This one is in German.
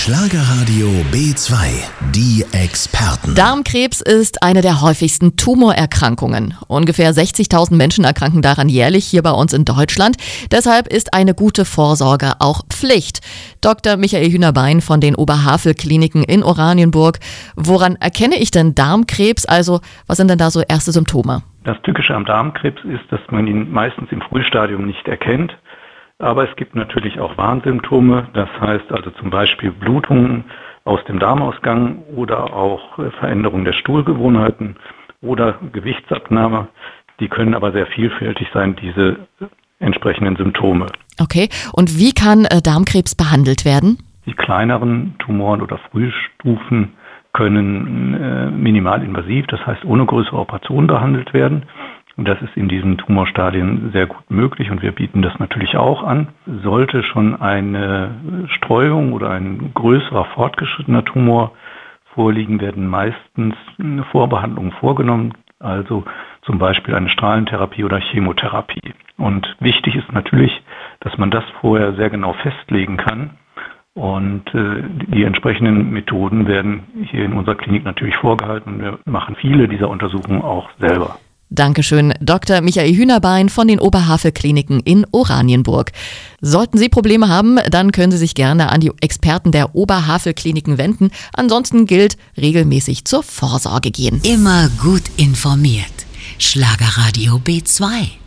Schlagerradio B2, die Experten. Darmkrebs ist eine der häufigsten Tumorerkrankungen. Ungefähr 60.000 Menschen erkranken daran jährlich hier bei uns in Deutschland. Deshalb ist eine gute Vorsorge auch Pflicht. Dr. Michael Hühnerbein von den Oberhavel-Kliniken in Oranienburg. Woran erkenne ich denn Darmkrebs? Also, was sind denn da so erste Symptome? Das Tückische am Darmkrebs ist, dass man ihn meistens im Frühstadium nicht erkennt. Aber es gibt natürlich auch Warnsymptome, das heißt also zum Beispiel Blutungen aus dem Darmausgang oder auch Veränderung der Stuhlgewohnheiten oder Gewichtsabnahme. Die können aber sehr vielfältig sein, diese entsprechenden Symptome. Okay, und wie kann Darmkrebs behandelt werden? Die kleineren Tumoren oder Frühstufen können minimalinvasiv, das heißt ohne größere Operation behandelt werden. Und das ist in diesen Tumorstadien sehr gut möglich und wir bieten das natürlich auch an. Sollte schon eine Streuung oder ein größerer fortgeschrittener Tumor vorliegen, werden meistens Vorbehandlungen vorgenommen, also zum Beispiel eine Strahlentherapie oder Chemotherapie. Und wichtig ist natürlich, dass man das vorher sehr genau festlegen kann. Und die entsprechenden Methoden werden hier in unserer Klinik natürlich vorgehalten und wir machen viele dieser Untersuchungen auch selber. Dankeschön, Dr. Michael Hühnerbein von den Oberhavel-Kliniken in Oranienburg. Sollten Sie Probleme haben, dann können Sie sich gerne an die Experten der Oberhavel-Kliniken wenden. Ansonsten gilt, regelmäßig zur Vorsorge gehen. Immer gut informiert. Schlagerradio B2.